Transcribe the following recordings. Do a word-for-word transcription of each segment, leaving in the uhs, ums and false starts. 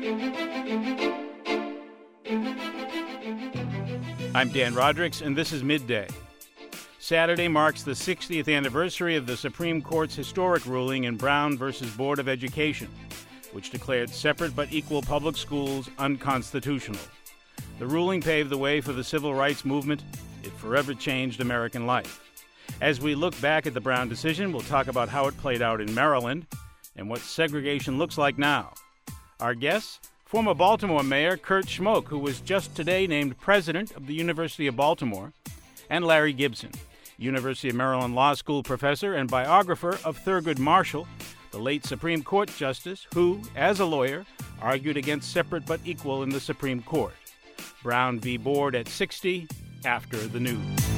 I'm Dan Rodricks, and this is Midday. Saturday marks the sixtieth anniversary of the Supreme Court's historic ruling in Brown versus Board of Education, which declared separate but equal public schools unconstitutional. The ruling paved the way for the civil rights movement. It forever changed American life. As we look back at the Brown decision, we'll talk about how it played out in Maryland and what segregation looks like now. Our guests, former Baltimore Mayor Kurt Schmoke, who was just today named president of the University of Baltimore, and Larry Gibson, University of Maryland Law School professor and biographer of Thurgood Marshall, the late Supreme Court justice who, as a lawyer, argued against separate but equal in the Supreme Court. Brown v. Board at sixty, after the news.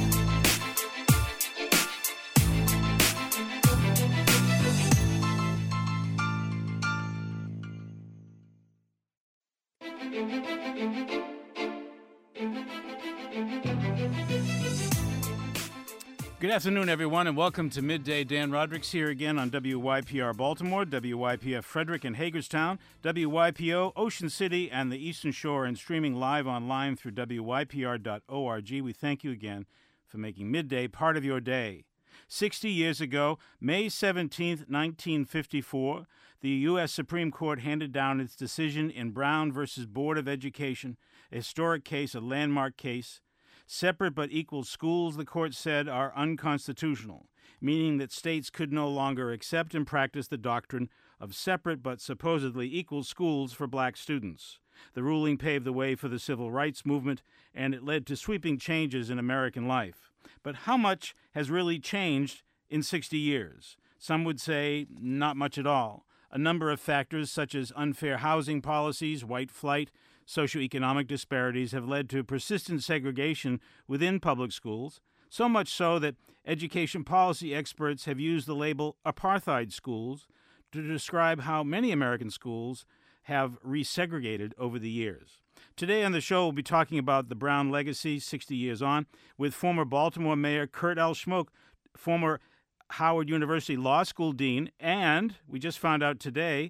Good afternoon, everyone, and welcome to Midday. Dan Rodricks here again on W Y P R Baltimore, W Y P F Frederick and Hagerstown, W Y P O Ocean City, and the Eastern Shore, and streaming live online through W Y P R dot org. We thank you again for making Midday part of your day. Sixty years ago, May seventeenth, nineteen fifty-four, the U S Supreme Court handed down its decision in Brown versus Board of Education, a historic case, a landmark case. Separate but equal schools, the court said, are unconstitutional, meaning that states could no longer accept and practice the doctrine of separate but supposedly equal schools for black students. The ruling paved the way for the civil rights movement, and it led to sweeping changes in American life. But how much has really changed in sixty years? Some would say not much at all. A number of factors, such as unfair housing policies, white flight, socioeconomic disparities, have led to persistent segregation within public schools, so much so that education policy experts have used the label apartheid schools to describe how many American schools have resegregated over the years. Today on the show, we'll be talking about the Brown legacy sixty years on with former Baltimore Mayor Kurt L. Schmoke, former Howard University Law School Dean, and we just found out today,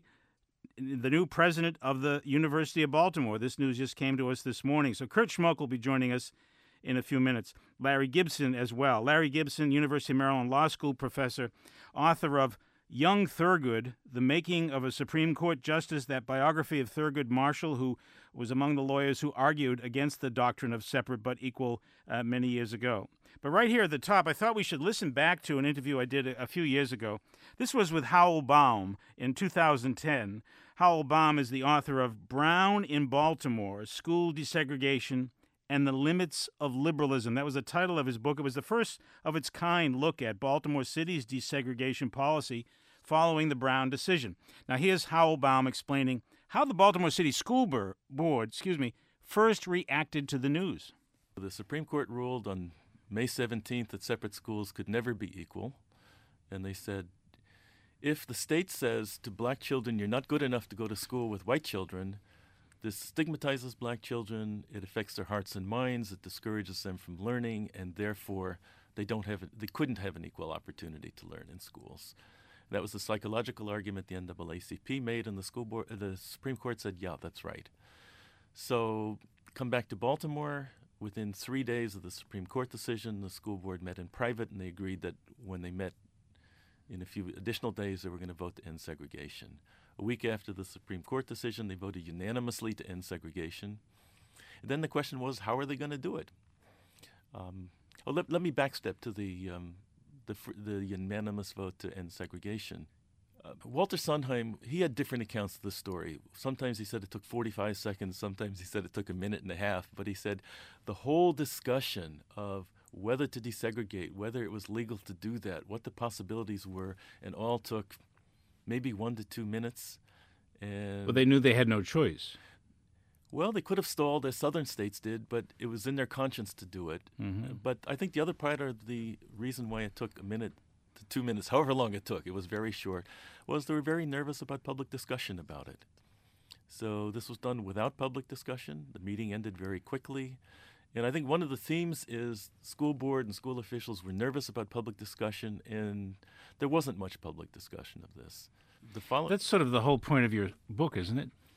the new president of the University of Baltimore. This news just came to us this morning. So Kurt Schmoke will be joining us in a few minutes. Larry Gibson as well. Larry Gibson, University of Maryland Law School professor, author of Young Thurgood, The Making of a Supreme Court Justice, that biography of Thurgood Marshall, who was among the lawyers who argued against the doctrine of separate but equal uh, many years ago. But right here at the top, I thought we should listen back to an interview I did a, a few years ago. This was with Howell Baum in two thousand ten. Howell Baum is the author of Brown in Baltimore, School Desegregation and the Limits of Liberalism. That was the title of his book. It was the first of its kind look at Baltimore City's desegregation policy following the Brown decision. Now here's Howell Baum explaining how the Baltimore City School Board, excuse me, first reacted to the news. The Supreme Court ruled on May seventeenth that separate schools could never be equal, and they said, if the state says to black children, you're not good enough to go to school with white children, this stigmatizes black children, it affects their hearts and minds, it discourages them from learning, and therefore they don't have, they couldn't have an equal opportunity to learn in schools. That was the psychological argument the N double A C P made, and the school board, the Supreme Court said, yeah, that's right. So come back to Baltimore. Within three days of the Supreme Court decision, the school board met in private, and they agreed that when they met in a few additional days, they were going to vote to end segregation. A week after the Supreme Court decision, they voted unanimously to end segregation. And then the question was, how are they going to do it? Um, oh, let, let me backstep to the, um, the, the unanimous vote to end segregation. Uh, Walter Sondheim, he had different accounts of the story. Sometimes he said it took forty-five seconds, sometimes he said it took a minute and a half, but he said the whole discussion of whether to desegregate, whether it was legal to do that, what the possibilities were, and all took maybe one to two minutes. And well, they knew they had no choice. Well, they could have stalled, as southern states did, but it was in their conscience to do it. Mm-hmm. Uh, but I think the other part of the reason why it took a minute to two minutes, however long it took, it was very short, was they were very nervous about public discussion about it. So this was done without public discussion. The meeting ended very quickly. And I think one of the themes is school board and school officials were nervous about public discussion, and there wasn't much public discussion of this. The follow- That's sort of the whole point of your book, isn't it?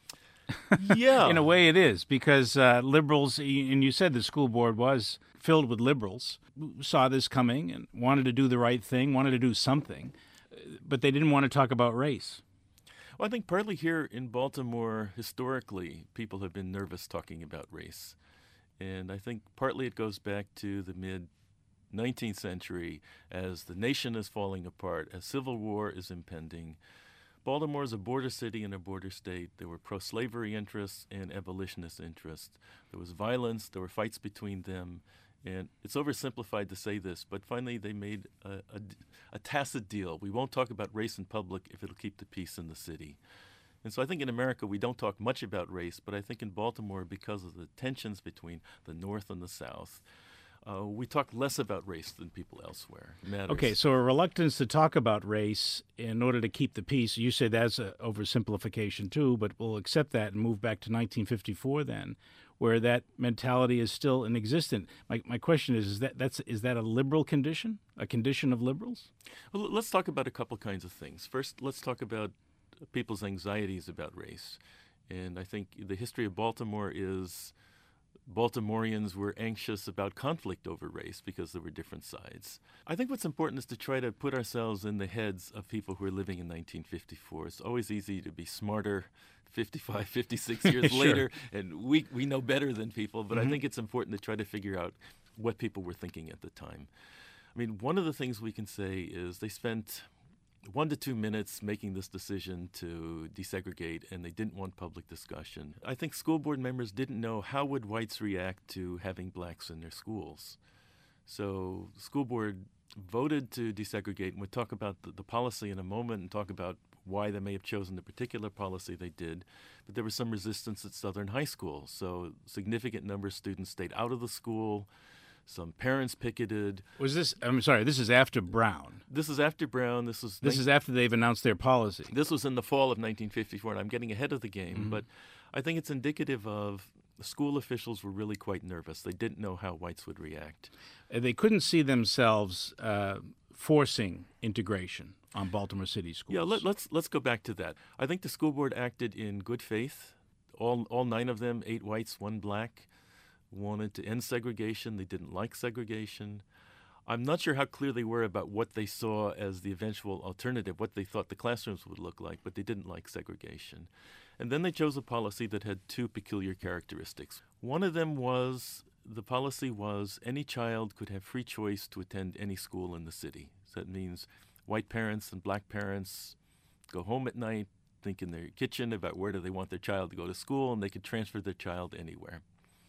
Yeah. In a way, it is, because uh, liberals, and you said the school board was filled with liberals, who saw this coming and wanted to do the right thing, wanted to do something, but they didn't want to talk about race. Well, I think partly here in Baltimore, historically, people have been nervous talking about race. And I think partly it goes back to the mid nineteenth century as the nation is falling apart, as civil war is impending. Baltimore is a border city and a border state. There were pro-slavery interests and abolitionist interests. There was violence. There were fights between them. And it's oversimplified to say this, but finally they made a, a, a tacit deal. We won't talk about race in public if it'll keep the peace in the city. And so I think in America we don't talk much about race, but I think in Baltimore, because of the tensions between the North and the South, Uh, we talk less about race than people elsewhere. It matters. Okay, so a reluctance to talk about race in order to keep the peace. You say that's an oversimplification too, but we'll accept that and move back to nineteen fifty-four then, where that mentality is still in existence. My my question is: Is that that's is that a liberal condition, a condition of liberals? Well, let's talk about a couple kinds of things. First, let's talk about people's anxieties about race, and I think the history of Baltimore is Baltimoreans were anxious about conflict over race because there were different sides. I think what's important is to try to put ourselves in the heads of people who are living in nineteen fifty-four. It's always easy to be smarter fifty-five, fifty-six years Sure. later, and we, we know better than people, but Mm-hmm. I think it's important to try to figure out what people were thinking at the time. I mean, one of the things we can say is they spent one to two minutes making this decision to desegregate, and they didn't want public discussion. I think school board members didn't know how would whites react to having blacks in their schools. So the school board voted to desegregate, and we'll talk about the, the policy in a moment and talk about why they may have chosen the particular policy they did. But there was some resistance at Southern High School, so a significant number of students stayed out of the school. Some parents picketed. Was this? I'm sorry. This is after Brown. This is after Brown. This was This is after they've announced their policy. This was in the fall of nineteen fifty-four, and I'm getting ahead of the game, Mm-hmm. but I think it's indicative of the school officials were really quite nervous. They didn't know how whites would react. Uh, They couldn't see themselves uh, forcing integration on Baltimore City schools. Yeah, let, let's let's go back to that. I think the school board acted in good faith. All all nine of them, eight whites, one black, wanted to end segregation. They didn't like segregation. I'm not sure how clear they were about what they saw as the eventual alternative, what they thought the classrooms would look like, but they didn't like segregation. And then they chose a policy that had two peculiar characteristics. One of them was, the policy was any child could have free choice to attend any school in the city. So that means white parents and black parents go home at night, think in their kitchen about where do they want their child to go to school, and they could transfer their child anywhere.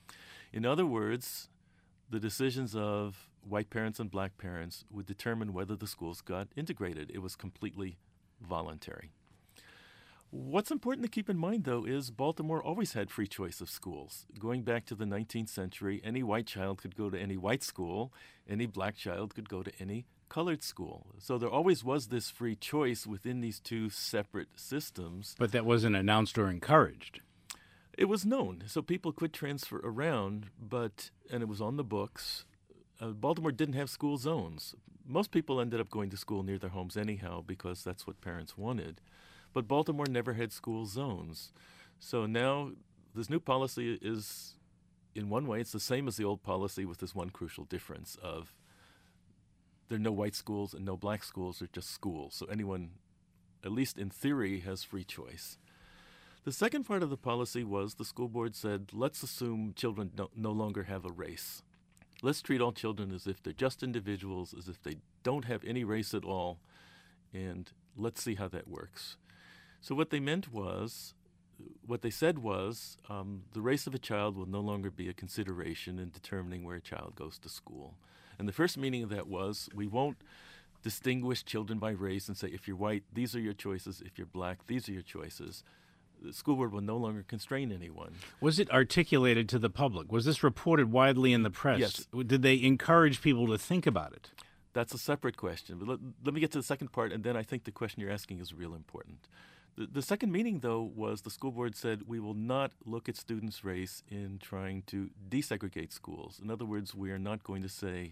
In other words, the decisions of white parents and black parents would determine whether the schools got integrated. It was completely voluntary. What's important to keep in mind, though, is Baltimore always had free choice of schools. Going back to the nineteenth century, any white child could go to any white school, any black child could go to any colored school. So there always was this free choice within these two separate systems. But that wasn't announced or encouraged. It was known, so people could transfer around, but, and it was on the books, uh, Baltimore didn't have school zones. Most people ended up going to school near their homes anyhow because that's what parents wanted. But Baltimore never had school zones. So now this new policy is, in one way, it's the same as the old policy with this one crucial difference of there are no white schools and no black schools, they're just schools. So anyone, at least in theory, has free choice. The second part of the policy was the school board said, let's assume children no, no longer have a race. Let's treat all children as if they're just individuals, as if they don't have any race at all, and let's see how that works. So what they meant was, what they said was, um, the race of a child will no longer be a consideration in determining where a child goes to school. And the first meaning of that was, we won't distinguish children by race and say, if you're white, these are your choices. If you're black, these are your choices. The school board will no longer constrain anyone. Was it articulated to the public? Was this reported widely in the press? Yes. Did they encourage people to think about it? That's a separate question. But let, let me get to the second part, and then I think the question you're asking is real important. The, the second meaning, though, was the school board said we will not look at students' race in trying to desegregate schools. In other words, we are not going to say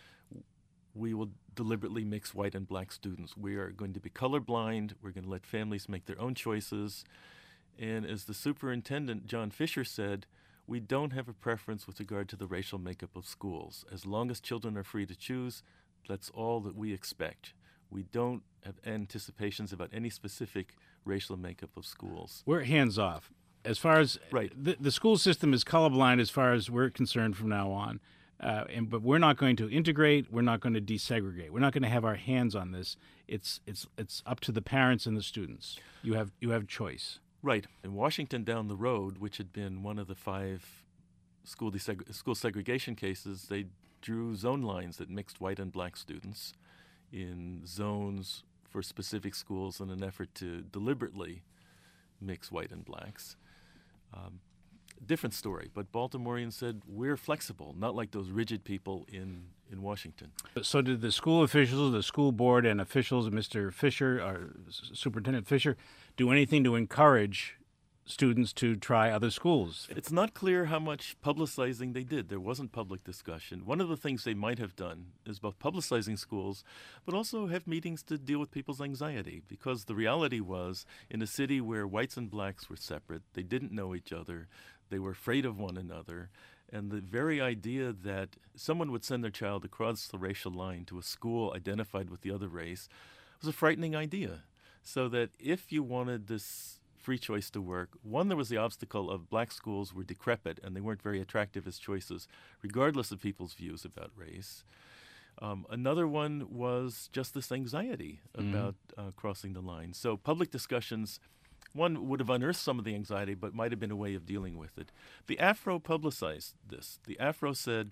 we will deliberately mix white and black students. We are going to be colorblind. We're going to let families make their own choices. And as the superintendent, John Fisher, said, we don't have a preference with regard to the racial makeup of schools. As long as children are free to choose, that's all that we expect. We don't have anticipations about any specific racial makeup of schools. We're hands off. As far as right. the, the school system is colorblind as far as we're concerned from now on. Uh, and but we're not going to integrate. We're not going to desegregate. We're not going to have our hands on this. It's it's it's up to the parents and the students. You have you have choice. Right. In Washington down the road, which had been one of the five school deseg- school segregation cases, they drew zone lines that mixed white and black students in zones for specific schools in an effort to deliberately mix white and blacks. Um, different story, but Baltimoreans said, we're flexible, not like those rigid people in, in Washington. So did the school officials, the school board and officials, Mister Fisher, or Superintendent Fisher, do anything to encourage students to try other schools? It's not clear how much publicizing they did. There wasn't public discussion. One of the things they might have done is both publicizing schools, but also have meetings to deal with people's anxiety, because the reality was, in a city where whites and blacks were separate, they didn't know each other, they were afraid of one another, and the very idea that someone would send their child across the racial line to a school identified with the other race was a frightening idea. So that if you wanted this free choice to work, one, there was the obstacle of black schools were decrepit and they weren't very attractive as choices, regardless of people's views about race. Um, another one was just this anxiety Mm-hmm. about uh, crossing the line. So public discussions, one would have unearthed some of the anxiety, but might have been a way of dealing with it. The Afro publicized this. The Afro said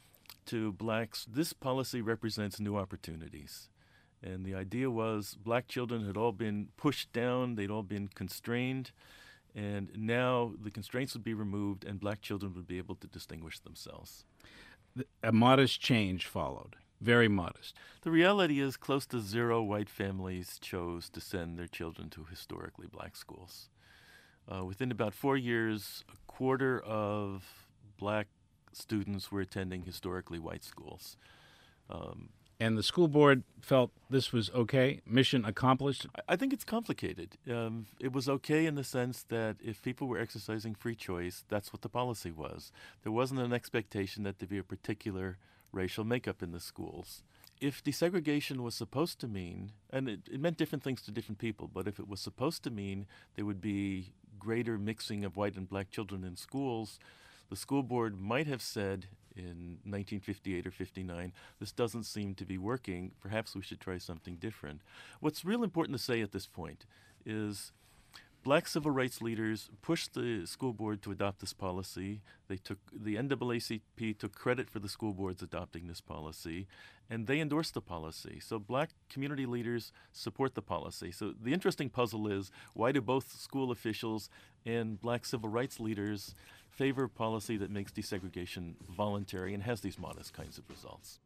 to blacks, this policy represents new opportunities. And the idea was black children had all been pushed down, they'd all been constrained, and now the constraints would be removed and black children would be able to distinguish themselves. A modest change followed, very modest. The reality is close to zero white families chose to send their children to historically black schools. Uh, within about four years, a quarter of black students were attending historically white schools. Um, And the school board felt this was okay, mission accomplished? I think it's complicated. Um, it was okay in the sense that if people were exercising free choice, that's what the policy was. There wasn't an expectation that there be a particular racial makeup in the schools. If desegregation was supposed to mean, and it, it meant different things to different people, but if it was supposed to mean there would be greater mixing of white and black children in schools, the school board might have said in nineteen fifty-eight or fifty-nine, this doesn't seem to be working, perhaps we should try something different. What's real important to say at this point is black civil rights leaders pushed the school board to adopt this policy. They took, the N double A C P took credit for the school boards adopting this policy, and they endorsed the policy. So black community leaders support the policy. So the interesting puzzle is, why do both school officials and black civil rights leaders favor policy that makes desegregation voluntary and has these modest kinds of results?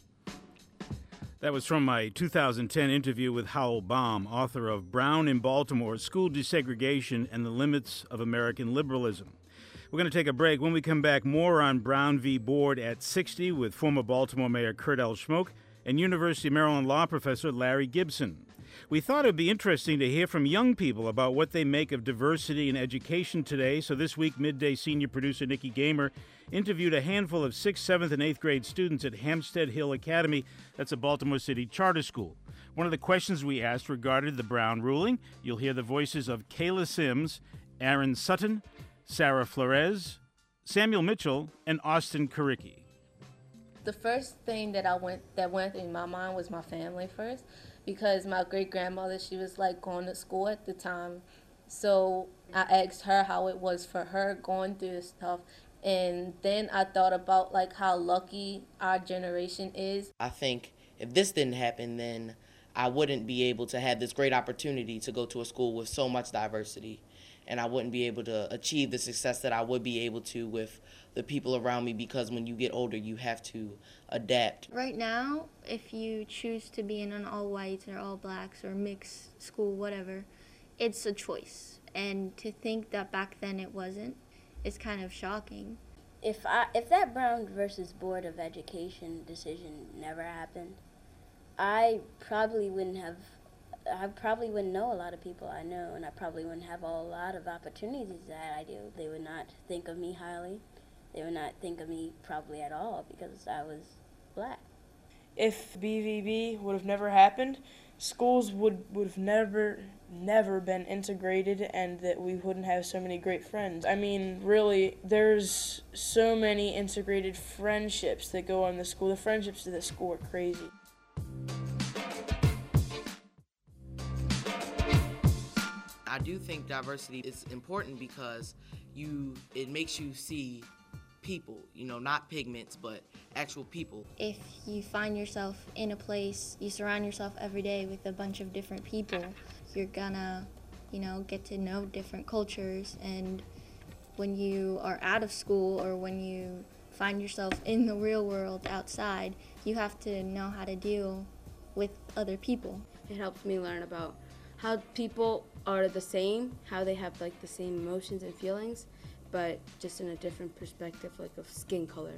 That was from my two thousand ten interview with Howell Baum, author of Brown in Baltimore, School Desegregation and the Limits of American Liberalism. We're going to take a break. When we come back, more on Brown v. Board at sixty with former Baltimore Mayor Kurt L. Schmoke and University of Maryland law professor Larry Gibson. We thought it would be interesting to hear from young people about what they make of diversity in education today. So this week, Midday senior producer Nikki Gamer interviewed a handful of sixth, seventh, and eighth grade students at Hampstead Hill Academy. That's a Baltimore City charter school. One of the questions we asked regarded the Brown ruling. You'll hear the voices of Kayla Sims, Aaron Sutton, Sarah Flores, Samuel Mitchell, and Austin Karicki. The first thing that I went that went through my mind was my family first, because my great grandmother, she was like going to school at the time. So I asked her how it was for her going through this stuff. And then I thought about like how lucky our generation is. I think if this didn't happen, then I wouldn't be able to have this great opportunity to go to a school with so much diversity. And I wouldn't be able to achieve the success that I would be able to with the people around me, because when you get older, you have to adapt. Right now, if you choose to be in an all-whites or all-blacks or mixed school, whatever, it's a choice. And to think that back then it wasn't, is kind of shocking. If I if that Brown versus Board of Education decision never happened, I probably wouldn't have I probably wouldn't know a lot of people I know, and I probably wouldn't have a lot of opportunities that I do. They would not think of me highly. They would not think of me probably at all because I was black. If B V B would have never happened, schools would, would have never, never been integrated, and that we wouldn't have so many great friends. I mean, really, there's so many integrated friendships that go on in the school. The friendships to the school are crazy. I do think diversity is important because you it makes you see people, you know, not pigments, but actual people. If you find yourself in a place, you surround yourself every day with a bunch of different people, you're gonna, you know, get to know different cultures. And when you are out of school or when you find yourself in the real world outside, you have to know how to deal with other people. It helps me learn about how people are the same, how they have like the same emotions and feelings, but just in a different perspective, like of skin color.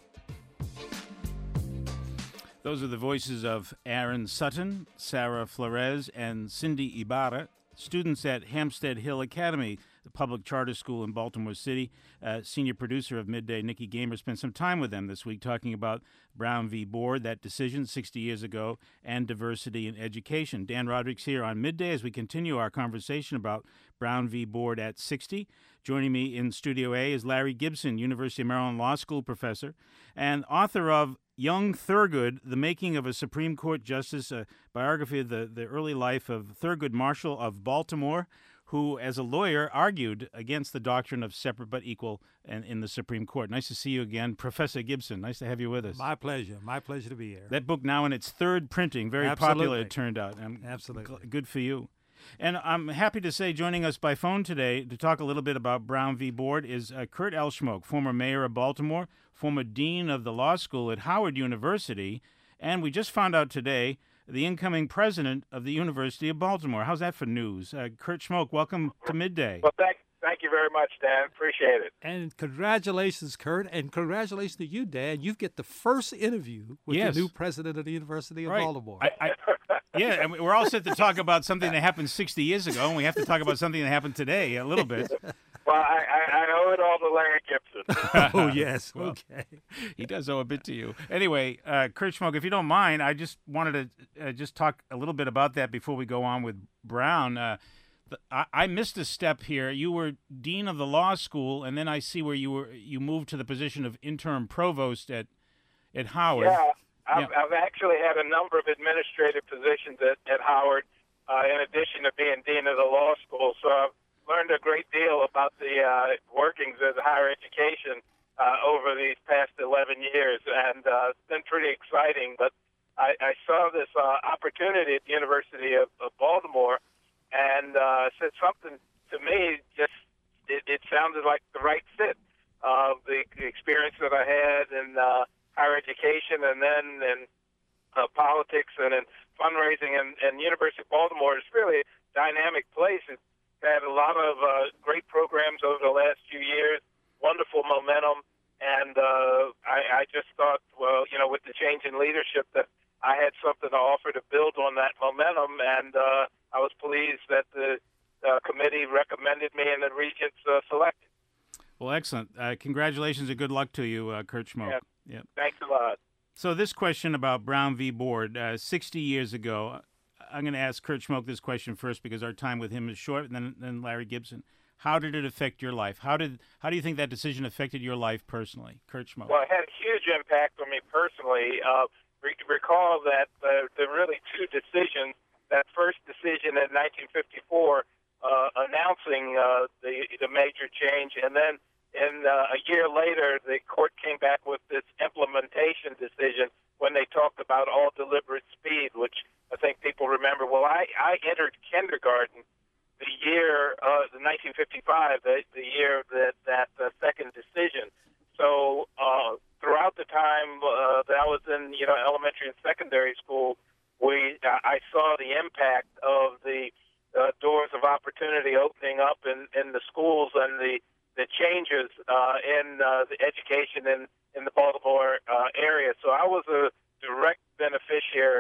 Those are the voices of Aaron Sutton, Sarah Flores, and Cindy Ibarra, students at Hampstead Hill Academy, the public charter school in Baltimore City. Uh, senior producer of Midday, Nikki Gamer, spent some time with them this week talking about Brown v. Board, that decision sixty years ago, and diversity in education. Dan Rodrigues here on Midday as we continue our conversation about Brown v. Board at sixty. Joining me in Studio A is Larry Gibson, University of Maryland Law School professor and author of Young Thurgood, The Making of a Supreme Court Justice, a biography of the, the early life of Thurgood Marshall of Baltimore, who, as a lawyer, argued against the doctrine of separate but equal in, in the Supreme Court. Nice to see you again, Professor Gibson. Nice to have you with us. My pleasure. My pleasure to be here. That book now in its third printing, very Absolutely. popular, it turned out. I'm Absolutely. G- good for you. And I'm happy to say joining us by phone today to talk a little bit about Brown v. Board is uh, Kurt Elschmoke, former mayor of Baltimore, former dean of the law school at Howard University, and we just found out today the incoming president of the University of Baltimore. How's that for news? Uh, Kurt Schmoke, welcome to Midday. Well, thank, thank you very much, Dan. Appreciate it. And congratulations, Kurt, and congratulations to you, Dan. You get the first interview with Yes. the new president of the University of Right. Baltimore. I, I, yeah, and we're all set to talk about something that happened sixty years ago, and we have to talk about something that happened today a little bit. Well, I, I, I owe it all to Larry Gibson. Oh, yes. Well, Okay. He does owe a bit to you. Anyway, uh, Kurt Schmoke, if you don't mind, I just wanted to uh, just talk a little bit about that before we go on with Brown. Uh, the, I, I missed a step here. You were dean of the law school, and then I see where you were. You moved to the position of interim provost at at Howard. Yeah, I've, Yeah. I've actually had a number of administrative positions at, at Howard, uh, in addition to being dean of the law school. So I've learned a great deal about the uh, workings of higher education uh, over these past eleven years, and uh, it's been pretty exciting. But I, I saw this uh, opportunity at the University of, of Baltimore, and uh, said something to me. Just it, it sounded like the right fit. Uh, the, the experience that I had in uh, higher education, and then in uh, politics and in fundraising, and, and University of Baltimore is really a dynamic place. It's had a lot of uh, great programs over the last few years, wonderful momentum, and uh, I, I just thought, well, you know, with the change in leadership, that I had something to offer to build on that momentum, and uh, I was pleased that the uh, committee recommended me and the regents uh, selected. Well, excellent. Uh, congratulations and good luck to you, uh, Kurt Schmoke. Yeah. Yep. Thanks a lot. So this question about Brown v. Board, uh, sixty years ago, I'm going to ask Kurt Schmoke this question first because our time with him is short, and then, then Larry Gibson. How did it affect your life? How did how do you think that decision affected your life personally, Kurt Schmoke? Well, it had a huge impact on me personally. Uh, re- recall that uh, there were really two decisions. That first decision in nineteen fifty-four, uh, announcing uh, the the major change, and then in uh, a year later, the court came back with this implementation decision when they talked about all deliberate speed, which I think people remember. Well, I, I entered kindergarten the year, uh, the nineteen fifty-five, the, the year that that uh, second decision. So uh, throughout the time uh, that I was in, you know, elementary and secondary school, we uh, I saw the impact of the uh, doors of opportunity opening up in, in the schools and the the changes uh, in uh, the education in in the Baltimore uh, area. So I was a direct beneficiary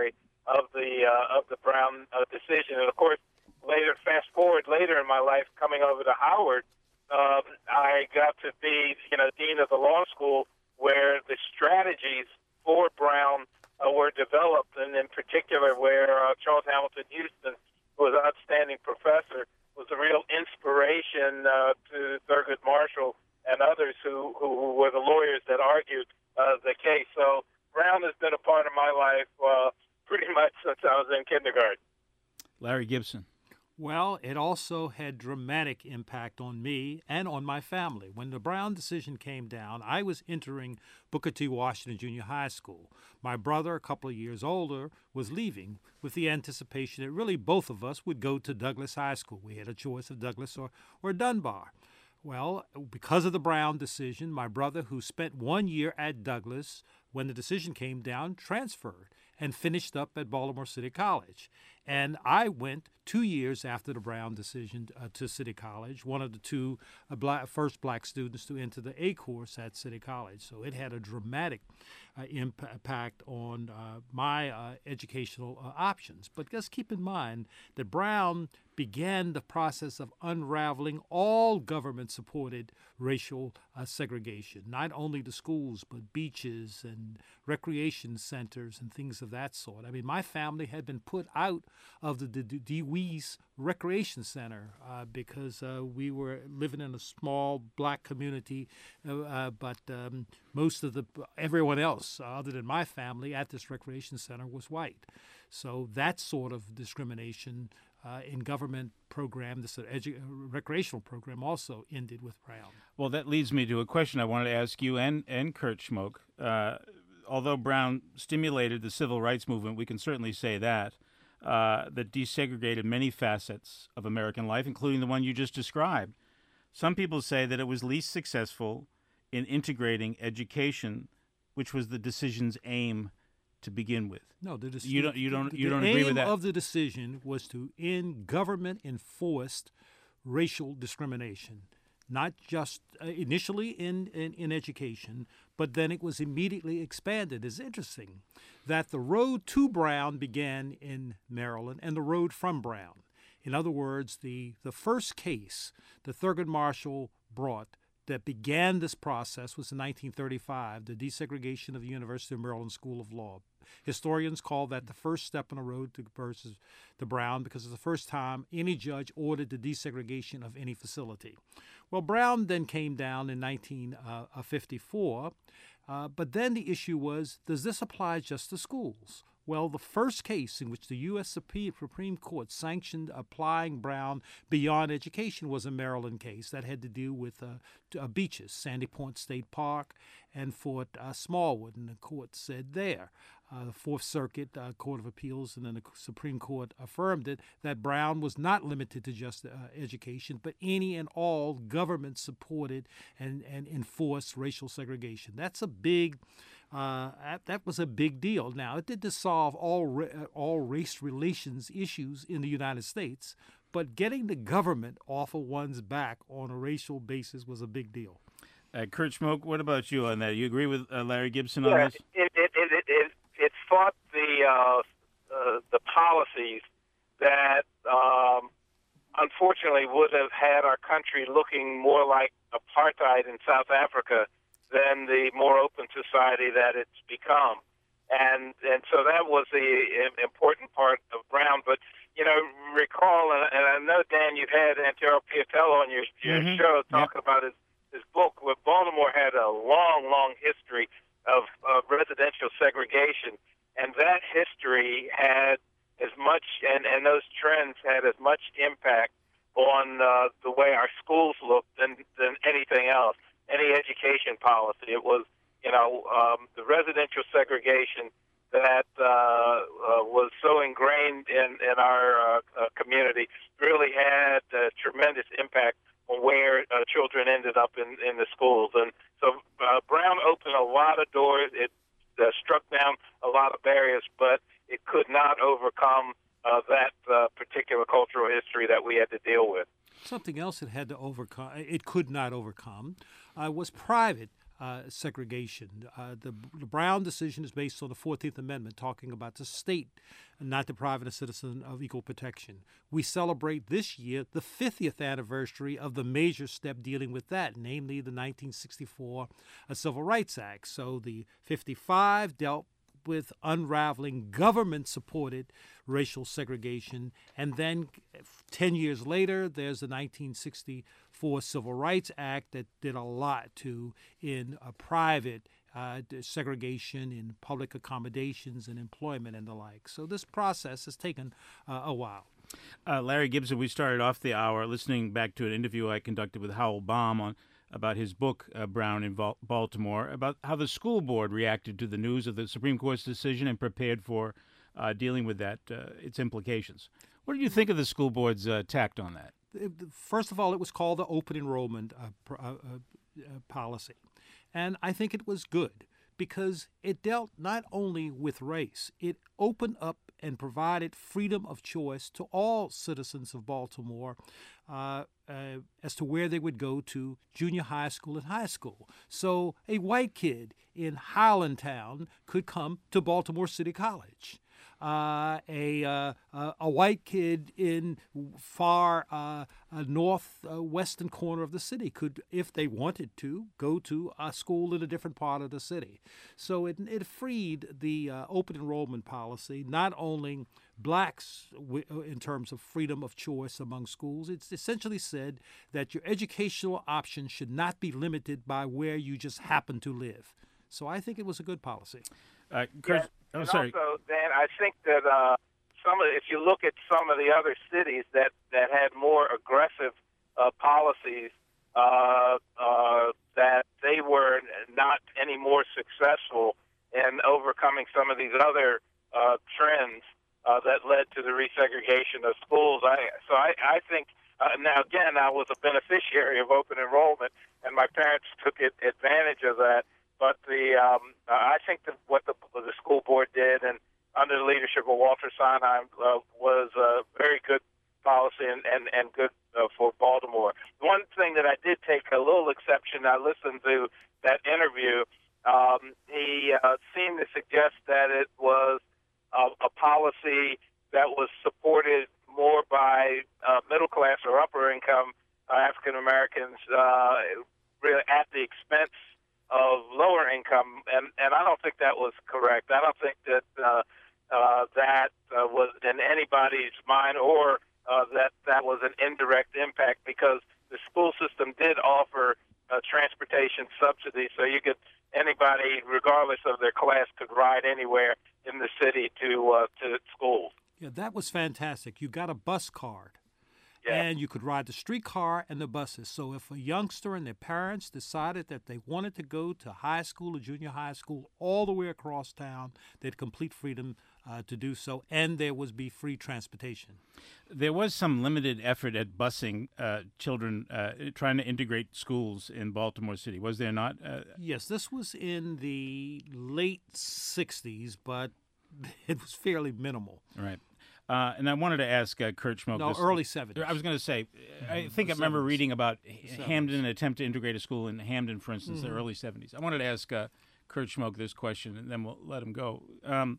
of the uh, of the Brown uh, decision. And of course, later, fast forward later in my life, coming over to Howard, um, I got to be, you know, dean of the law school, where the strategies for Brown uh, were developed, and in particular, where uh, Charles Hamilton Houston, who was an outstanding professor, was a real inspiration uh, to Thurgood Marshall and others who, who were the lawyers that argued uh, the case. So Brown has been a part of my life uh, pretty much since I was in kindergarten. Larry Gibson. Well, it also had dramatic impact on me and on my family. When the Brown decision came down, I was entering Booker T. Washington Junior High School. My brother, a couple of years older, was leaving with the anticipation that really both of us would go to Douglas High School. We had a choice of Douglas or, or Dunbar. Well, because of the Brown decision, my brother, who spent one year at Douglas when the decision came down, transferred and finished up at Baltimore City College. And I went two years after the Brown decision uh, to City College, one of the two uh, black, first black students to enter the A course at City College. So it had a dramatic uh, impact on uh, my uh, educational uh, options. But just keep in mind that Brown began the process of unraveling all government-supported racial uh, segregation, not only the schools, but beaches and recreation centers and things of that sort. I mean, my family had been put out of the DeWeese Recreation Center uh, because uh, we were living in a small black community, uh, uh, but um, most of the everyone else, uh, other than my family, at this recreation center was white. So that sort of discrimination uh, in government program, this uh, edu- recreational program, also ended with Brown. Well, that leads me to a question I wanted to ask you and, and Kurt Schmoke. Uh, although Brown stimulated the civil rights movement, we can certainly say that, uh, that desegregated many facets of American life, including the one you just described. Some people say that it was least successful in integrating education, which was the decision's aim to begin with. No, the dec- you don't. You don't. The, you don't the agree with that. The aim of the decision was to end government-enforced racial discrimination, not just uh, initially in, in in education, but then it was immediately expanded. It's interesting that the road to Brown began in Maryland and the road from Brown. In other words, the the first case that Thurgood Marshall brought that began this process was in nineteen thirty-five, the desegregation of the University of Maryland School of Law. Historians call that the first step on the road to versus to Brown because it's the first time any judge ordered the desegregation of any facility. Well, Brown then came down in nineteen fifty-four, uh, but then the issue was, does this apply just to schools? Well, the first case in which the U S Supreme Court sanctioned applying Brown beyond education was a Maryland case that had to do with uh, uh, beaches, Sandy Point State Park and Fort uh, Smallwood, and the court said there. Uh, the Fourth Circuit uh, Court of Appeals and then the Supreme Court affirmed it, that Brown was not limited to just uh, education, but any and all government-supported and, and enforced racial segregation. That's a big, uh, that was a big deal. Now, it didn't solve all, ra- all race relations issues in the United States, but getting the government off of one's back on a racial basis was a big deal. Uh, Kurt Schmoke, what about you on that? You agree with uh, Larry Gibson yeah, on this? It, it, it, it, it, it fought the, uh, uh, the policies that um, unfortunately would have had our country looking more like apartheid in South Africa than the more open society that it's become. And and so that was the important part of Brown. But, you know, recall, and, and I know, Dan, you've had Antero Piatello on your, your mm-hmm. show talking yep. about his, his book, where Baltimore had a long, long history of, of residential segregation. And that history had as much, and, and those trends had as much impact on uh, the way our schools looked than, than anything else, any education policy. It was, you know, um, the residential segregation that uh, uh, was so ingrained in, in our uh, uh, community really had a tremendous impact on where uh, children ended up in, in the schools. And so uh, Brown opened a lot of doors. It uh, struck down a lot of barriers, but it could not overcome uh, that uh, particular cultural history that we had to deal with. Something else it had to overcome, it could not overcome, uh, was private uh, segregation. Uh, the, the Brown decision is based on the fourteenth Amendment, talking about the state not depriving a citizen of equal protection. We celebrate this year the fiftieth anniversary of the major step dealing with that, namely the nineteen sixty-four uh, Civil Rights Act. So the fifty-five dealt with unraveling government-supported racial segregation. And then ten years later, there's the nineteen sixty-four Civil Rights Act that did a lot to in a private uh, segregation in public accommodations and employment and the like. So this process has taken uh, a while. Uh, Larry Gibson, we started off the hour listening back to an interview I conducted with Howell Baum on about his book, uh, Brown in Val- Baltimore, about how the school board reacted to the news of the Supreme Court's decision and prepared for uh, dealing with that, uh, its implications. What did you think of the school board's uh, tact on that? First of all, it was called the open enrollment uh, pr- uh, uh, policy. And I think it was good because it dealt not only with race, it opened up and provided freedom of choice to all citizens of Baltimore uh, uh, as to where they would go to junior high school and high school. So a white kid in Highlandtown could come to Baltimore City College. Uh, a uh, uh, a white kid in far uh, uh, north uh, western corner of the city could, if they wanted to, go to a school in a different part of the city. So it it freed the uh, open enrollment policy, not only blacks w- in terms of freedom of choice among schools. It's essentially said that your educational options should not be limited by where you just happen to live. So I think it was a good policy. Uh, Chris, yeah. oh, and sorry. Also, Dan, I think that uh, some of, if you look at some of the other cities that, that had more aggressive uh, policies, uh, uh, that they were not any more successful in overcoming some of these other uh, trends uh, that led to the resegregation of schools. I, so I, I think, uh, now again, I was a beneficiary of open enrollment, and my parents took it, advantage of that. But the um, I think that what the, the school board did, and under the leadership of Walter Sondheim, uh, was a very good policy and, and, and good uh, for Baltimore. One thing that I did take a little exception, I listened to that interview. Um, he uh, seemed to suggest that it was a, a policy that was supported more by uh, middle class or upper income uh, African Americans, uh, really at the expense of lower income, and, and I don't think that was correct. I don't think that uh, uh, that uh, was in anybody's mind, or uh, that that was an indirect impact, because the school system did offer uh, transportation subsidies, so you could anybody, regardless of their class, could ride anywhere in the city to uh, to school. Yeah, that was fantastic. You got a bus card. Yeah. And you could ride the streetcar and the buses. So if a youngster and their parents decided that they wanted to go to high school or junior high school all the way across town, they had complete freedom uh, to do so, and there would be free transportation. There was some limited effort at busing uh, children, uh, trying to integrate schools in Baltimore City, was there not? Uh, yes, this was in the late sixties, but it was fairly minimal. Right. Uh, and I wanted to ask uh, Kurt Schmoke. No, this, early seventies. I was going to say, I think The I remember seventies. reading about seventies. Hamden, an attempt to integrate a school in Hamden, for instance, Mhm. the early seventies. I wanted to ask uh, Kurt Schmoke this question, and then we'll let him go. Um,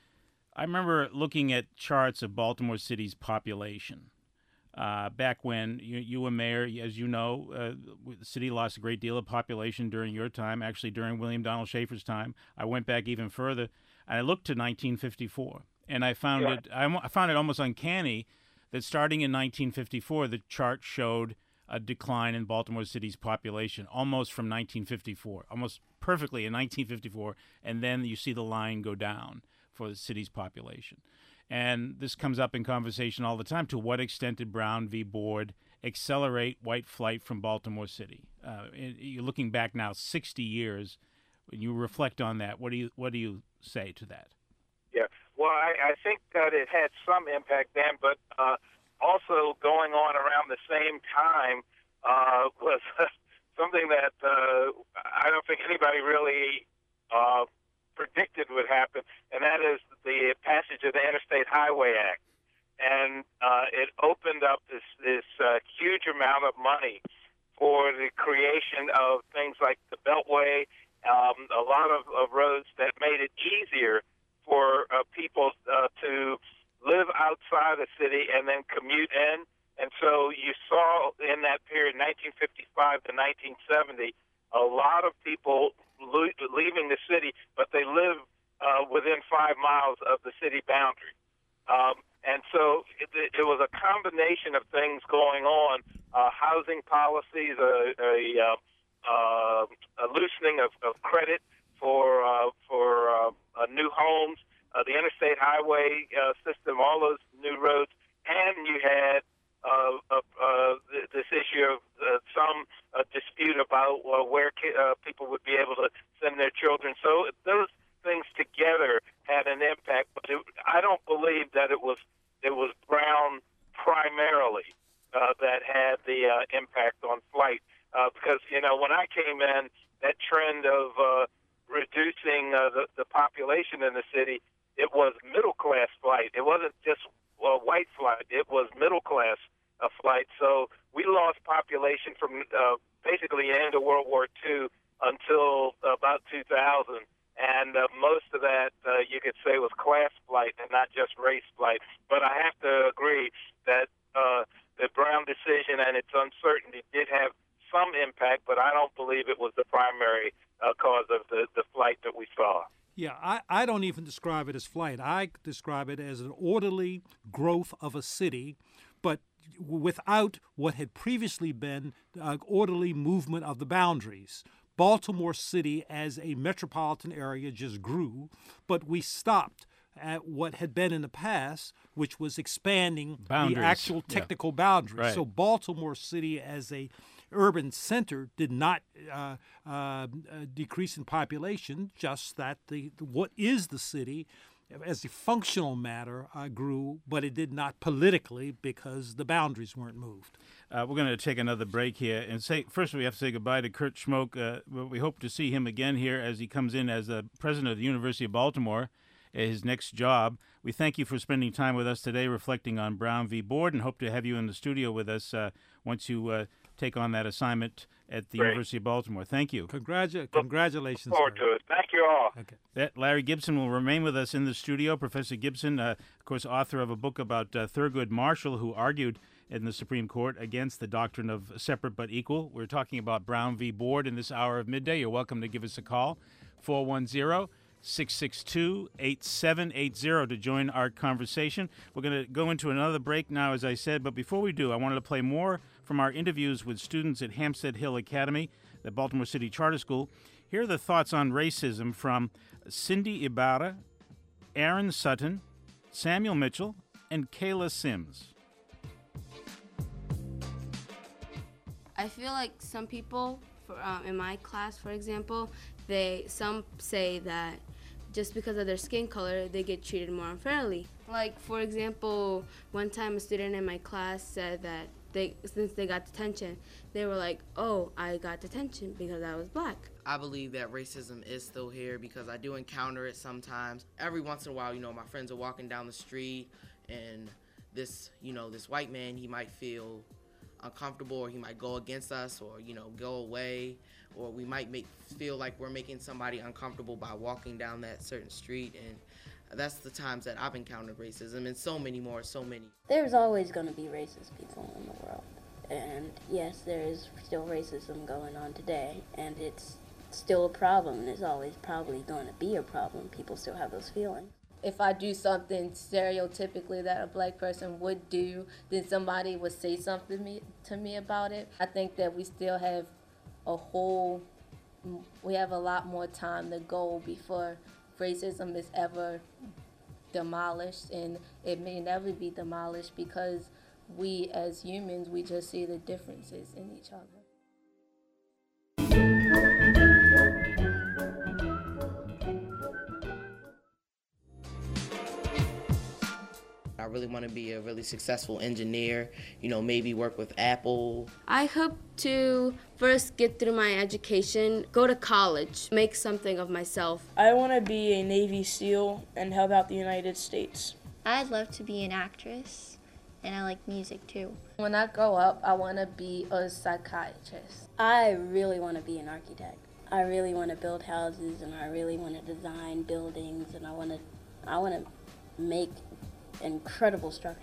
I remember looking at charts of Baltimore City's population. Uh, back when you, you were mayor, as you know, uh, the city lost a great deal of population during your time, actually during William Donald Schaefer's time. I went back even further, and I looked to nineteen fifty-four. And I found Yeah. it. I, I found it almost uncanny that starting in nineteen fifty-four, the chart showed a decline in Baltimore City's population, almost from nineteen fifty-four, almost perfectly in nineteen fifty-four, and then you see the line go down for the city's population. And this comes up in conversation all the time. To what extent did Brown v. Board accelerate white flight from Baltimore City? Uh, you're looking back now sixty years. When you reflect on that, what do you what do you say to that? Yeah. Well, I, I think that it had some impact then, but uh, also going on around the same time uh, was something that uh, I don't think anybody really uh, predicted would happen, and that is the passage of the Interstate Highway Act. And uh, it opened up this, this uh, huge amount of money for the creation addition of things like the Beltway, um, a lot of, of roads that made it easier for uh, people uh, to live outside the city and then commute in. And so you saw in that period, nineteen fifty-five to nineteen seventy, a lot of people lo- leaving the city, but they live uh, within five miles of the city boundary. Um, and so it, it was a combination of things going on, uh, housing policies, a, a, uh, uh, a loosening of, of credit for uh, for uh, uh, new homes, uh, the interstate highway uh, system, all those new roads, and you had uh, uh, uh, this issue of uh, some uh, dispute about uh, where ki- uh, people would be able to send their children. So those things together had an impact, but it, I don't believe that it was it was Brown primarily uh, that had the uh, impact on flight. Uh, because, you know, when I came in, that trend of uh, reducing uh, the, the population in the city, it was middle-class flight. It wasn't just uh, white flight. It was middle-class uh, flight. So we lost population from uh, basically the end of World War Two until about two thousand. And uh, most of that, uh, you could say, was class flight and not just race flight. But I have to agree that uh, the Brown decision and its uncertainty did have some impact, but I don't believe it was the primary uh, cause of the, the flight that we saw. Yeah, I, I don't even describe it as flight. I describe it as an orderly growth of a city, but without what had previously been an orderly movement of the boundaries. Baltimore City as a metropolitan area just grew, but we stopped at what had been in the past, which was expanding boundaries. The actual technical yeah. boundaries. Right. So Baltimore City as a urban center did not uh, uh, uh, decrease in population, just that the what is the city as a functional matter uh, grew, but it did not politically because the boundaries weren't moved. Uh, we're going to take another break here and say first we have to say goodbye to Kurt Schmoke. Uh, we hope to see him again here as he comes in as the president of the University of Baltimore, his next job. We thank you for spending time with us today reflecting on Brown v. Board and hope to have you in the studio with us uh, once you uh, take on that assignment at the Great. University of Baltimore. Thank you. Congratu- congratulations. Look forward to it. Thank you all. Okay. That Larry Gibson will remain with us in the studio. Professor Gibson, uh, of course, author of a book about uh, Thurgood Marshall, who argued in the Supreme Court against the doctrine of separate but equal. We're talking about Brown v. Board in this hour of midday. You're welcome to give us a call, four one zero, six six two, eight seven eight zero to join our conversation. We're going to go into another break now, as I said, but before we do, I wanted to play more from our interviews with students at Hampstead Hill Academy, the Baltimore City Charter School. Here are the thoughts on racism from Cindy Ibarra, Aaron Sutton, Samuel Mitchell, and Kayla Sims. I feel like some people, for, um, in my class, for example, they some say that just because of their skin color, they get treated more unfairly. Like, for example, one time a student in my class said that they, since they got detention, they were like, oh, I got detention because I was black. I believe that racism is still here because I do encounter it sometimes. Every once in a while, you know, my friends are walking down the street and this, you know, this white man, he might feel uncomfortable, or he might go against us, or, you know, go away, or we might make feel like we're making somebody uncomfortable by walking down that certain street. And that's the times that I've encountered racism, and so many more, so many. There's always going to be racist people in the world, and yes, there is still racism going on today, and it's still a problem, and it's always probably going to be a problem. People still have those feelings. If I do something stereotypically that a black person would do, then somebody would say something to me, to me about it. I think that we still have a whole, we have a lot more time to go before racism is ever demolished, and it may never be demolished because we as humans, we just see the differences in each other. I really want to be a really successful engineer, you know, maybe work with Apple. I hope to first get through my education, go to college, make something of myself. I want to be a Navy SEAL and help out the United States. I'd love to be an actress and I like music too. When I grow up, I want to be a psychiatrist. I really want to be an architect. I really want to build houses, and I really want to design buildings, and I want to, I want to make incredible structures.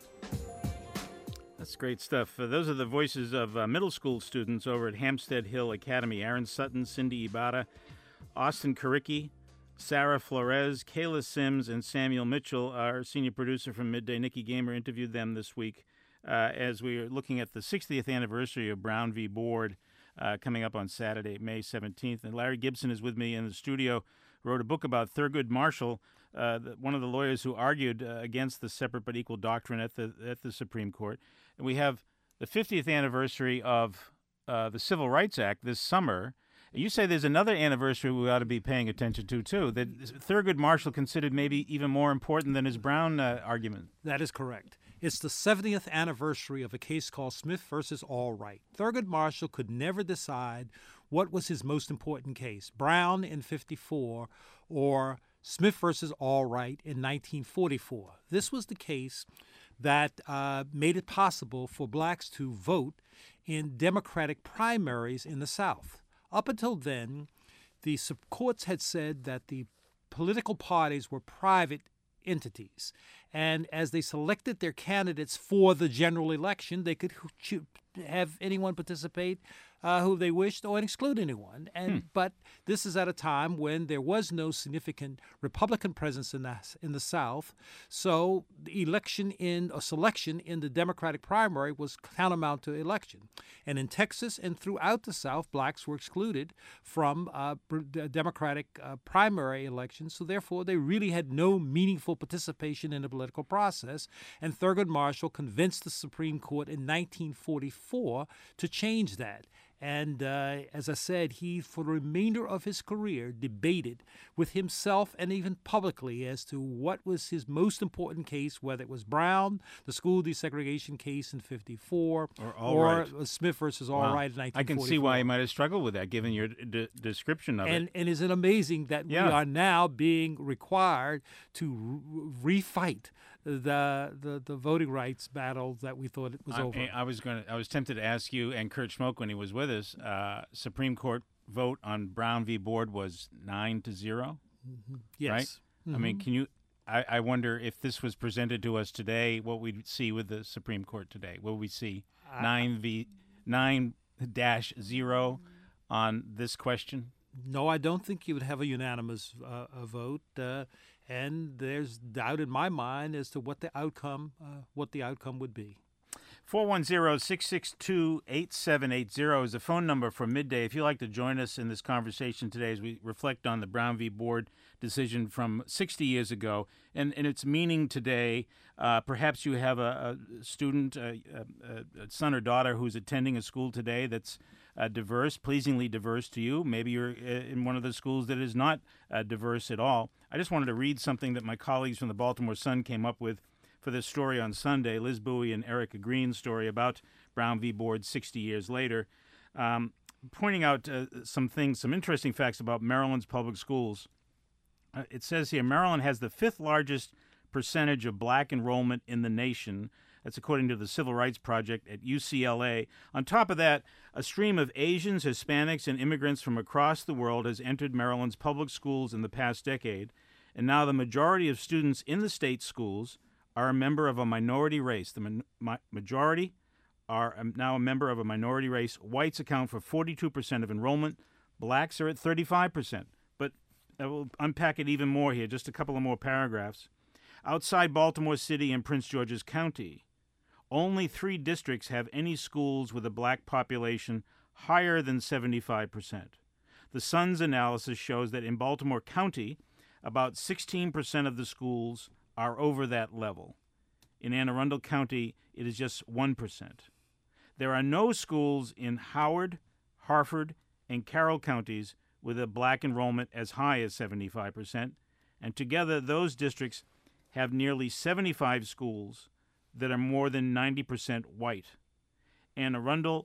That's great stuff. Uh, those are the voices of uh, middle school students over at Hampstead Hill Academy. Aaron Sutton, Cindy Ibarra, Austin Karicki, Sarah Flores, Kayla Sims, and Samuel Mitchell. Our senior producer from Midday, Nikki Gamer, interviewed them this week uh, as we are looking at the sixtieth anniversary of Brown v. Board uh, coming up on Saturday, May seventeenth. And Larry Gibson is with me in the studio, wrote a book about Thurgood Marshall, uh, the, one of the lawyers who argued uh, against the separate but equal doctrine at the at the Supreme Court. And we have the fiftieth anniversary of uh, the Civil Rights Act this summer. You say there's another anniversary we ought to be paying attention to, too, that Thurgood Marshall considered maybe even more important than his Brown uh, argument. That is correct. It's the seventieth anniversary of a case called Smith versus Allwright. Thurgood Marshall could never decide what was his most important case, Brown in fifty-four or Smith versus Allwright in nineteen forty-four. This was the case that uh, made it possible for blacks to vote in Democratic primaries in the South. Up until then, the courts had said that the political parties were private entities, and as they selected their candidates for the general election, they could have anyone participate uh, who they wished or exclude anyone. And hmm. But this is at a time when there was no significant Republican presence in the, in the South, so the election in or selection in the Democratic primary was tantamount to election. And in Texas and throughout the South, blacks were excluded from uh, Democratic uh, primary elections, so therefore they really had no meaningful participation in the political process. And Thurgood Marshall convinced the Supreme Court in nineteen forty-four to change that. And uh, as I said, he, for the remainder of his career, debated with himself and even publicly as to what was his most important case, whether it was Brown, the school desegregation case in fifty-four, or, Allwright. or Smith versus Wow. Allwright in nineteen forty-four. I can see why he might have struggled with that, given your d- description of and, it. And isn't it amazing that yeah. we are now being required to re- refight the, the the voting rights battle that we thought it was I, over? I was going. I was tempted to ask you and Kurt Schmoke when he was with us. Uh, Supreme Court vote on Brown v. Board was nine to zero. Mm-hmm. Yes. Right. Mm-hmm. I mean, can you? I, I wonder if this was presented to us today, what we'd see with the Supreme Court today. What would we see? Uh, nine v nine dash zero on this question. No, I don't think you would have a unanimous uh, a vote, uh, and there's doubt in my mind as to what the outcome, uh, what the outcome would be. four one zero, six six two, eight seven eight zero is the phone number for Midday. If you'd like to join us in this conversation today as we reflect on the Brown v. Board decision from sixty years ago and, and its meaning today, uh, perhaps you have a, a student, a, a, a son or daughter who's attending a school today that's uh, diverse, pleasingly diverse to you. Maybe you're in one of the schools that is not uh, diverse at all. I just wanted to read something that my colleagues from the Baltimore Sun came up with for this story on Sunday, Liz Bowie and Erica Green's story about Brown v. Board sixty years later, um, pointing out uh, some things, some interesting facts about Maryland's public schools. Uh, it says here, Maryland has the fifth largest percentage of black enrollment in the nation. That's according to the Civil Rights Project at U C L A. On top of that, a stream of Asians, Hispanics, and immigrants from across the world has entered Maryland's public schools in the past decade, and now the majority of students in the state schools are a member of a minority race. The ma- ma- majority are um, now a member of a minority race. Whites account for forty-two percent of enrollment. Blacks are at thirty-five percent. But I will unpack it even more here, just a couple of more paragraphs. Outside Baltimore City and Prince George's County, only three districts have any schools with a black population higher than seventy-five percent. The Sun's analysis shows that in Baltimore County, about sixteen percent of the schools are over that level. In Anne Arundel County, it is just one percent. There are no schools in Howard, Harford, and Carroll counties with a black enrollment as high as seventy-five percent, and together those districts have nearly seventy-five schools that are more than ninety percent white. Anne Arundel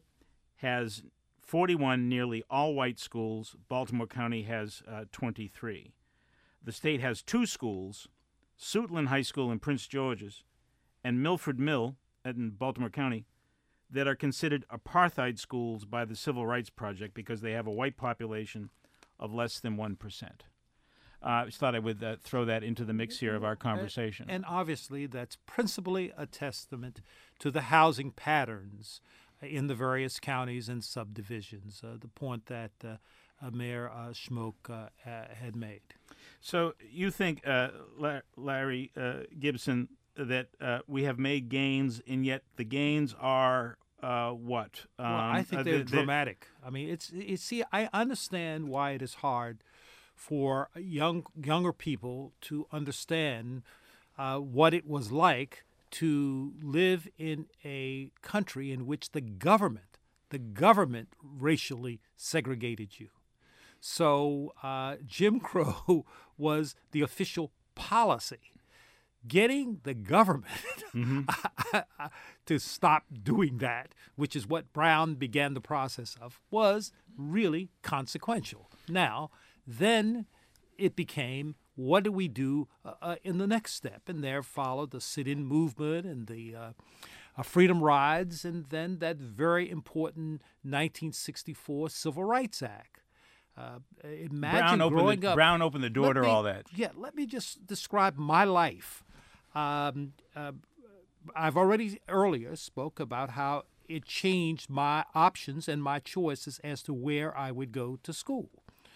has forty-one nearly all-white schools. Baltimore County has uh, twenty-three. The state has two schools, Suitland High School in Prince George's and Milford Mill in Baltimore County that are considered apartheid schools by the Civil Rights Project because they have a white population of less than one percent. Uh, I just thought I would uh, throw that into the mix here of our conversation. And, and obviously, that's principally a testament to the housing patterns in the various counties and subdivisions, uh, the point that uh, uh, Mayor uh, Schmoke uh, uh, had made. So you think, uh, La- Larry uh, Gibson, that uh, we have made gains, and yet the gains are uh, what? Um, well, I think uh, they're the, dramatic. I mean, it's, it's see, I understand why it is hard for young younger people to understand uh, what it was like to live in a country in which the government, the government racially segregated you. So uh, Jim Crow was the official policy. Getting the government mm-hmm. to stop doing that, which is what Brown began the process of, was really consequential. Now, then it became, what do we do uh, in the next step? And there followed the sit-in movement and the uh, uh, freedom rides, and then that very important nineteen sixty-four Civil Rights Act. Uh, imagine Brown growing opened the, up. Brown opened the door Let to me- all that. Yeah, let me just describe my life. Um, uh, I've already earlier spoke about how it changed my options and my choices as to where I would go to school.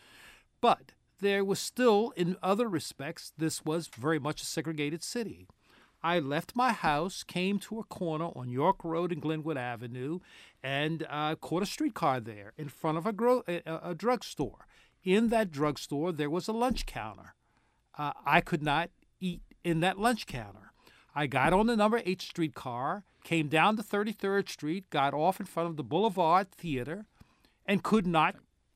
But there was still, in other respects, this was very much a segregated city. I left my house, came to a corner on York Road and Glenwood Avenue, and uh, caught a streetcar there in front of a, gro- a, a drugstore. In that drugstore, there was a lunch counter. Uh, I could not eat in that lunch counter. I got on the number eight streetcar, came down to thirty-third Street, got off in front of the Boulevard Theater, and could not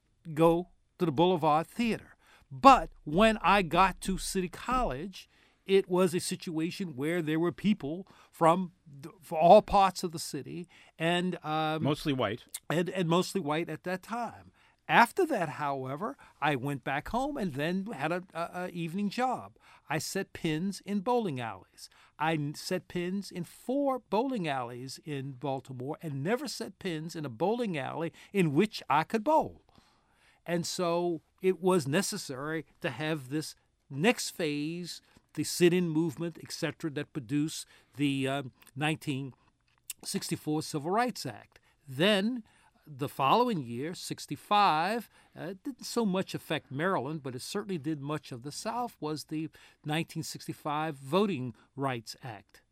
go to the Boulevard Theater. But when I got to City College, it was a situation where there were people from, from all parts of the city, and um, Mostly white. and, and mostly white at that time. After that, however, I went back home and then had a, a, a evening job. I set pins in bowling alleys. I n- set pins in four bowling alleys in Baltimore and never set pins in a bowling alley in which I could bowl. And so it was necessary to have this next phase, the sit-in movement, et cetera, that produced the um, nineteen sixty-four Civil Rights Act. Then the following year, sixty-five, uh, it didn't so much affect Maryland, but it certainly did much of the South, was the nineteen sixty-five Voting Rights Act.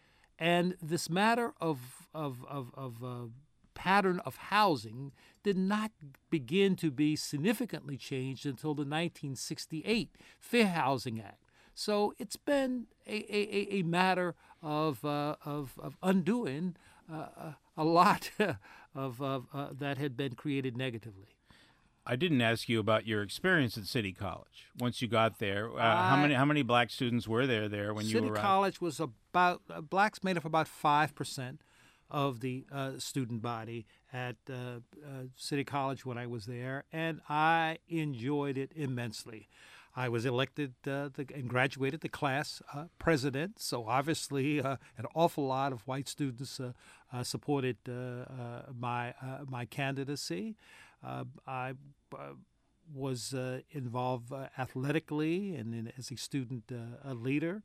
And this matter of, of, of, of uh, pattern of housing did not begin to be significantly changed until the nineteen sixty-eight Fair Housing Act. So it's been a, a, a matter of, uh, of, of undoing uh, a lot of, of uh, that had been created negatively. I didn't ask you about your experience at City College. Once you got there, uh, I- how many how many black students were there there when City you arrived? College was about, uh, blacks made up about five percent of the uh, student body at uh, uh, City College when I was there, and I enjoyed it immensely. I was elected uh, the, and graduated the class uh, president, so obviously uh, an awful lot of white students uh, uh, supported uh, uh, my uh, my candidacy. Uh, I uh, was uh, involved uh, athletically and in, as a student uh, a leader.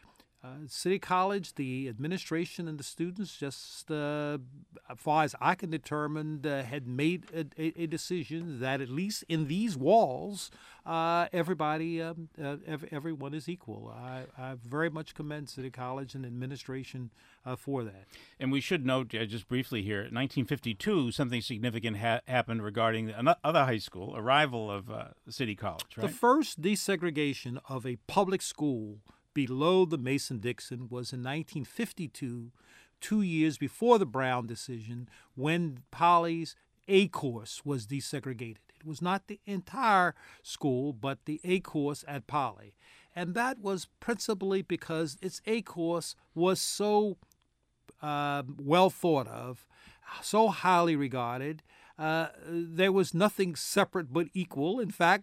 Uh, City College, the administration and the students, just uh, as far as I can determine, uh, had made a, a, a decision that at least in these walls, uh, everybody, um, uh, ev- everyone is equal. I, I very much commend City College and administration uh, for that. And we should note, uh, just briefly here, in nineteen fifty-two, something significant ha- happened regarding another high school, a rival of uh, City College, right? The first desegregation of a public school below the Mason-Dixon was in nineteen fifty-two, two years before the Brown decision, when Poly's A course was desegregated. It was not the entire school, but the A course at Poly. And that was principally because its A course was so uh, well thought of, so highly regarded. Uh, there was nothing separate but equal. In fact,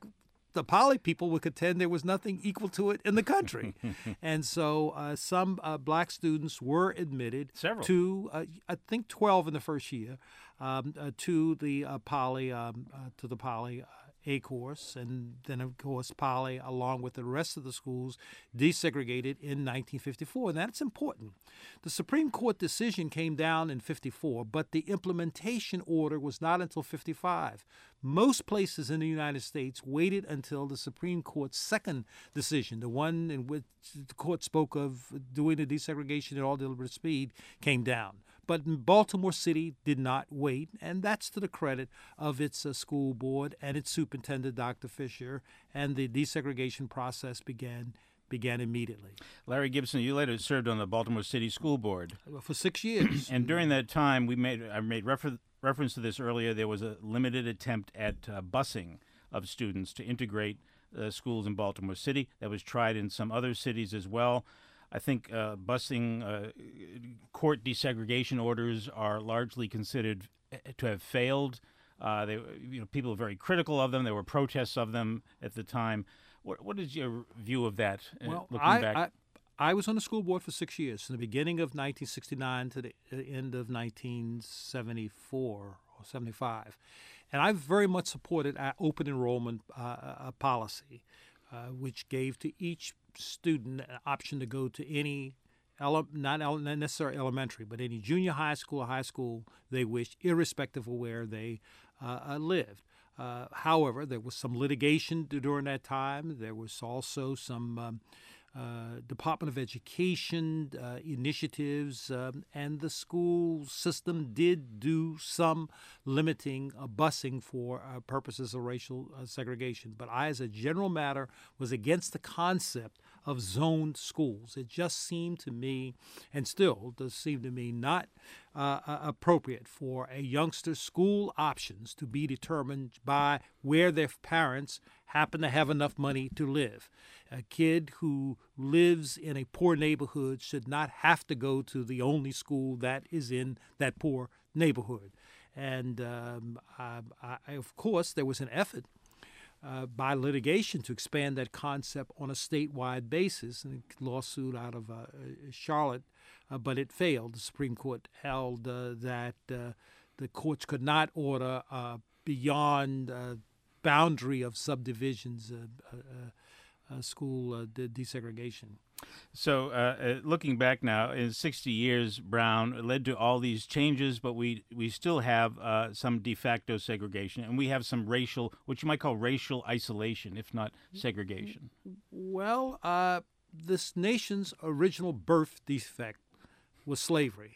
the Poly people would contend there was nothing equal to it in the country. And so uh, some uh, black students were admitted Several. to, uh, I think twelve in the first year, um, uh, to the uh, Poly, um, uh, to the Poly uh, A course, and then of course Poly, along with the rest of the schools, desegregated in nineteen fifty-four, and that's important. The Supreme Court decision came down in fifty-four, but the implementation order was not until fifty-five. Most places in the United States waited until the Supreme Court's second decision, the one in which the court spoke of doing the desegregation at all deliberate speed, came down. But Baltimore City did not wait, and that's to the credit of its uh, school board and its superintendent, Doctor Fisher, and the desegregation process began began immediately. Larry Gibson, you later served on the Baltimore City School Board. For six years. And during that time, we made I made refer- reference to this earlier, there was a limited attempt at uh, busing of students to integrate uh, schools in Baltimore City. That was tried in some other cities as well. I think uh, busing uh, court desegregation orders are largely considered to have failed. Uh, they, you know, people are very critical of them. There were protests of them at the time. What, what is your view of that? Uh, well, looking I, back? I, I was on the school board for six years, from the beginning of nineteen sixty-nine to the end of nineteen seventy-four or seventy-five, and I very much supported our open enrollment uh, uh, policy, uh, which gave to each student an option to go to any, ele- not, ele- not necessarily elementary, but any junior high school or high school they wished, irrespective of where they uh, uh, lived. Uh, however, there was some litigation during that time. There was also some um, uh, Department of Education uh, initiatives, um, and the school system did do some limiting uh, busing for uh, purposes of racial uh, segregation. But I, as a general matter, was against the concept of zoned schools. It just seemed to me, and still does seem to me, not uh, appropriate for a youngster's school options to be determined by where their parents happen to have enough money to live. A kid who lives in a poor neighborhood should not have to go to the only school that is in that poor neighborhood. And um, I, I, of course, there was an effort Uh, by litigation to expand that concept on a statewide basis, and a lawsuit out of uh, Charlotte, uh, but it failed. The Supreme Court held uh, that uh, the courts could not order uh, beyond uh, boundary of subdivisions uh, uh, uh, school uh, de- desegregation. So, uh, uh, looking back now, in sixty years, Brown, it led to all these changes, but we we still have uh, some de facto segregation, and we have some racial, what you might call racial isolation, if not segregation. Well, uh, this nation's original birth defect was slavery,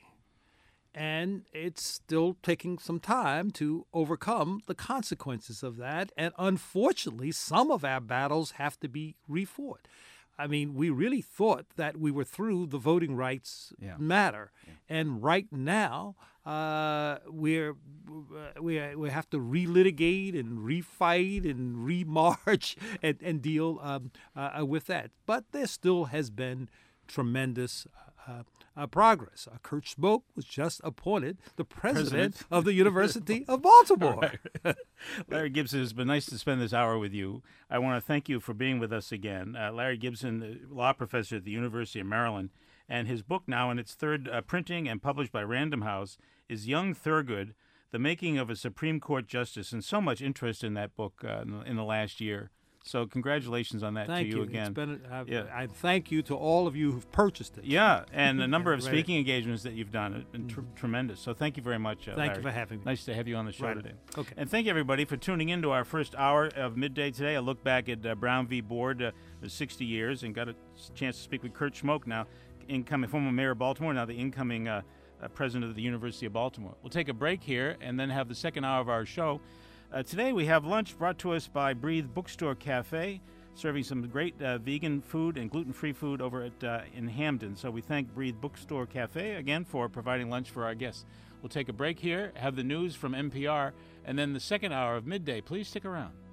and it's still taking some time to overcome the consequences of that, and unfortunately, some of our battles have to be refought. I mean, we really thought that we were through the voting rights yeah. matter, yeah. and right now uh, we're we we have to relitigate and refight and remarch and and deal um, uh, with that. But there still has been tremendous Uh, uh, progress. Uh, Kurt Schmoke was just appointed the president, president. of the University of Baltimore. Right. Larry Gibson, it's been nice to spend this hour with you. I want to thank you for being with us again. Uh, Larry Gibson, law professor at the University of Maryland, and his book now in its third uh, printing and published by Random House is Young Thurgood, The Making of a Supreme Court Justice, and so much interest in that book uh, in, the, in the last year. So congratulations on that thank to you, you. again. It's been, I, yeah. I thank you to all of you who've purchased it. Yeah, and a number of Right. speaking engagements that you've done have been tr- Mm-hmm. tremendous. So thank you very much, uh, Thank Larry. you for having me. Nice to have you on the show Right. today. Okay. And thank you, everybody, for tuning in to our first hour of Midday today. I look back at uh, Brown v. Board uh, for sixty years and got a chance to speak with Kurt Schmoke, now incoming former mayor of Baltimore, now the incoming uh, uh, president of the University of Baltimore. We'll take a break here and then have the second hour of our show. Uh, today we have lunch brought to us by Breathe Bookstore Cafe, serving some great uh, vegan food and gluten-free food over at uh, in Hamden. So we thank Breathe Bookstore Cafe again for providing lunch for our guests. We'll take a break here, have the news from N P R, and then the second hour of Midday. Please stick around.